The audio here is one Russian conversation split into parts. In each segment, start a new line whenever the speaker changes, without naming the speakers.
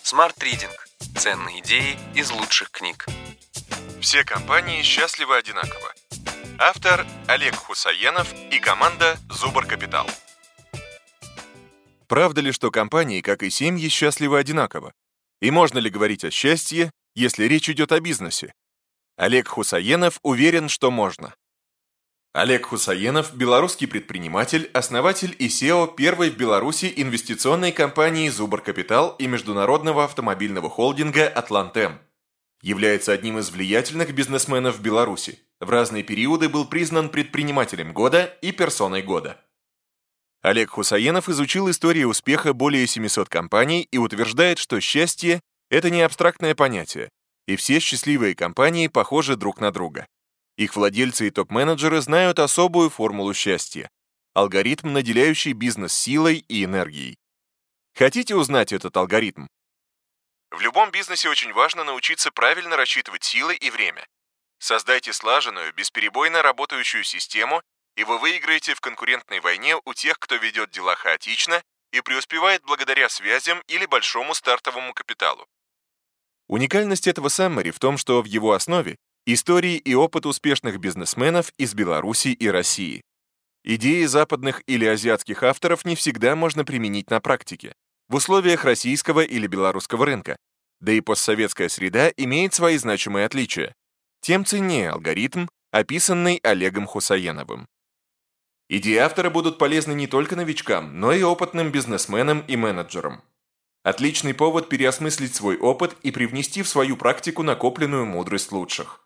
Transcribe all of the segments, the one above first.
Smart Reading. Ценные идеи из лучших книг.
Все компании счастливы одинаково. Автор Олег Хусаенов и команда Зубр Капитал. Правда ли, что компании, как и семьи, счастливы одинаково? И можно ли говорить о счастье, если речь идет о бизнесе? Олег Хусаенов уверен, что можно. Олег Хусаенов – белорусский предприниматель, основатель и SEO первой в Беларуси инвестиционной компании «Зубр Капитал» и международного автомобильного холдинга «Атлантем». Является одним из влиятельных бизнесменов в Беларуси. В разные периоды был признан предпринимателем года и персоной года. Олег Хусаенов изучил историю успеха более 700 компаний и утверждает, что счастье – это не абстрактное понятие, и все счастливые компании похожи друг на друга. Их владельцы и топ-менеджеры знают особую формулу счастья – алгоритм, наделяющий бизнес силой и энергией. Хотите узнать этот алгоритм? В любом бизнесе очень важно научиться правильно рассчитывать силы и время. Создайте слаженную, бесперебойно работающую систему, и вы выиграете в конкурентной войне у тех, кто ведет дела хаотично и преуспевает благодаря связям или большому стартовому капиталу. Уникальность этого саммари в том, что в его основе истории и опыт успешных бизнесменов из Беларуси и России. Идеи западных или азиатских авторов не всегда можно применить на практике, в условиях российского или белорусского рынка, да и постсоветская среда имеет свои значимые отличия. Тем ценнее алгоритм, описанный Олегом Хусаеновым. Идеи автора будут полезны не только новичкам, но и опытным бизнесменам и менеджерам. Отличный повод переосмыслить свой опыт и привнести в свою практику накопленную мудрость лучших.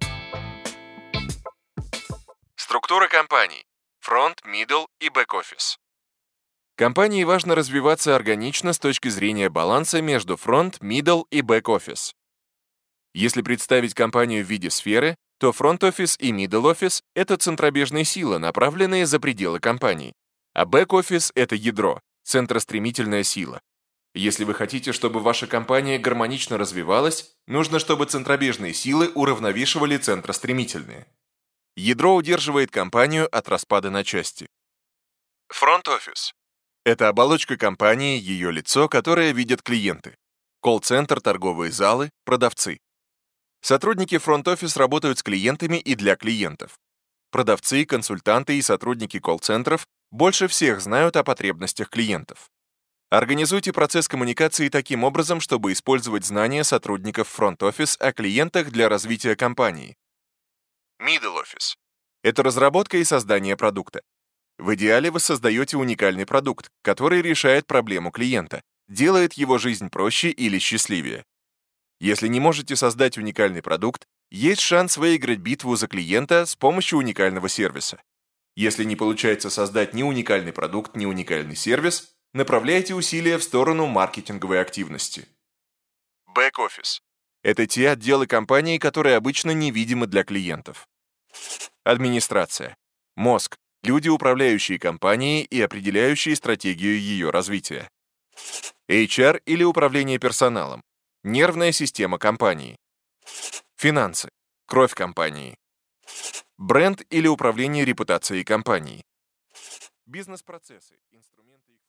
Структура компаний. Фронт, middle и бэк-офис. Компании важно развиваться органично с точки зрения баланса между фронт, middle и бэк-офис. Если представить компанию в виде сферы, то фронт-офис и middle-офис — это центробежные силы, направленные за пределы компании, а бэк-офис — это ядро, центростремительная сила. Если вы хотите, чтобы ваша компания гармонично развивалась, нужно, чтобы центробежные силы уравновешивали центростремительные. Ядро удерживает компанию от распада на части. Фронт-офис – это оболочка компании, ее лицо, которое видят клиенты. Колл-центр, торговые залы, продавцы. Сотрудники фронт-офис работают с клиентами и для клиентов. Продавцы, консультанты и сотрудники колл-центров больше всех знают о потребностях клиентов. Организуйте процесс коммуникации таким образом, чтобы использовать знания сотрудников фронт-офис о клиентах для развития компании. Middle Office – это разработка и создание продукта. В идеале вы создаете уникальный продукт, который решает проблему клиента, делает его жизнь проще или счастливее. Если не можете создать уникальный продукт, есть шанс выиграть битву за клиента с помощью уникального сервиса. Если не получается создать ни уникальный продукт, ни уникальный сервис, направляйте усилия в сторону маркетинговой активности. Бэк-офис – это те отделы компании, которые обычно невидимы для клиентов. Администрация. Мозг. Люди, управляющие компанией и определяющие стратегию ее развития. HR или управление персоналом. Нервная система компании. Финансы. Кровь компании. Бренд или управление репутацией компании. Бизнес-процессы. Инструменты их